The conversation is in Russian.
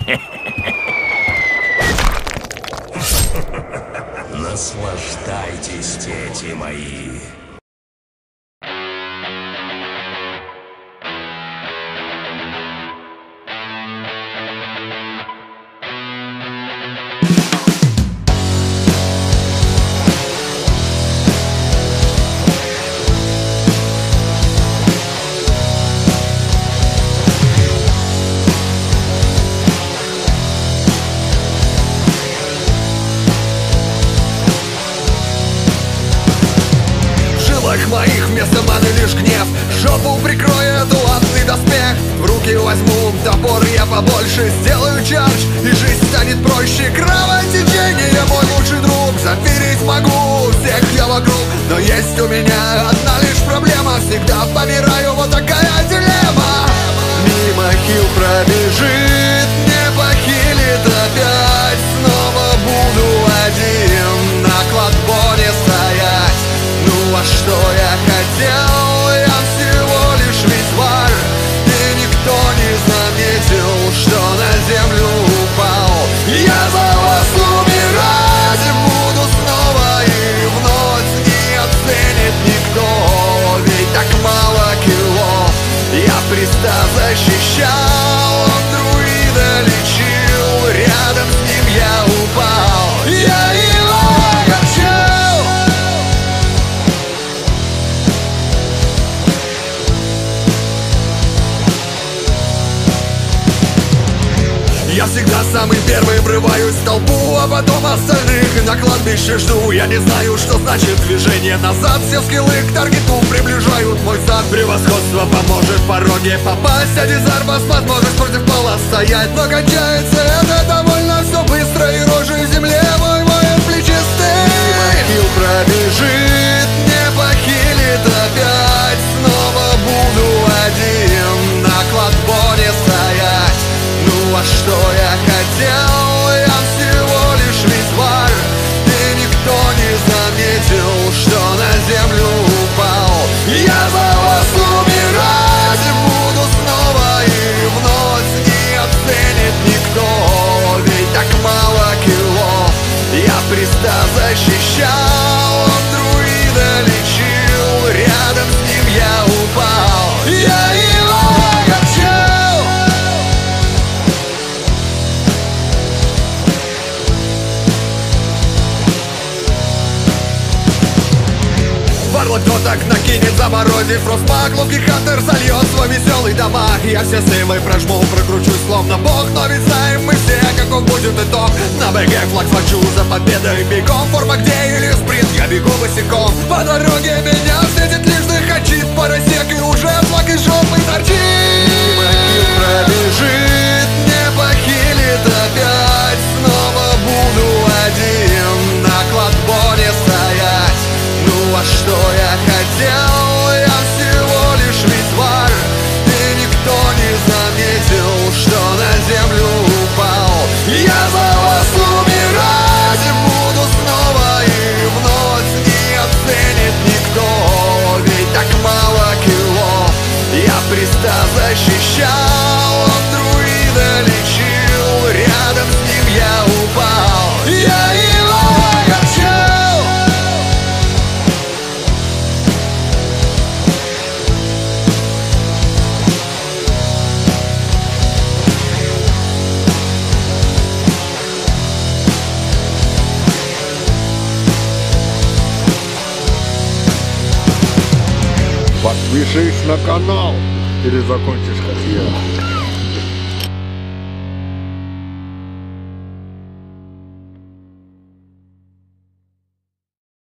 Наслаждайтесь, дети мои. Моих вместо маны лишь гнев. Жопу прикроет латный доспех. В руки возьму топор, я побольше сделаю чардж, и жизнь станет проще. Кровотечение мой лучший друг. Замерить могу всех я вокруг, но есть у меня одна лишь проблема. Всегда помираю, вот такая дилемма. Мимо хил пробежит, не похилит опять. Снова буду один на кладбоне стоять. Ну а что я хотел? Я всего лишь визуаль, и никто не заметил, что на землю упал. Я за вас умирать буду снова и вновь, не оценит никто, ведь так мало килов. Я приста защищал, он друида лечил, рядом с ним я упал. Я его огорчал. Я всегда самый первый врываюсь в толпу, а потом остальных, и на кладбище жду. Я не знаю, что значит движение назад. Все скиллы к таргету приближают мой зад. Превосходство поможет в пороге попасть, а дизарбас возможность против пола стоять. Но кончается это довольно все быстро, и рожей в земле мой воин плечистый. Хил пробежит, не похилит опять. Снова буду один на кладбоне стоять. Ну а что я хотел? Я всего лишь визуаль, и никто не заметил, что на землю упал. Я за вас умирать буду снова и вновь, не оценит никто, ведь так мало килов. Я приста защищал, он друида лечил, рядом с ним я упал. Я его огорчал. Варлок кто так накинет, заморозив Фростмаг. Ловкий хантер зальет свой веселый дамаг. Я все сейвы прожму, прокручусь словно бог. Но ведь знаем мы все, каков будет итог. На БГ флаг хочу за победой бегом. Форма где или спринт, я бегу босиком. По дороге меня встретит лишь дыхачит поросек, и уже флаг из жопы торчит. Хил пробежит, не похилит опять. Снова буду один на кладбоне стоять. Ну а что я хотел? Я всего лишь визуаль, и никто не заметил, что на землю упал. Я за вас умирать буду снова и вновь, не оценит никто, ведь так мало килов. Я приста защищал, он друида лечил, рядом с ним я упал. Я его огорчал. Подпишись на канал или закончишь как я.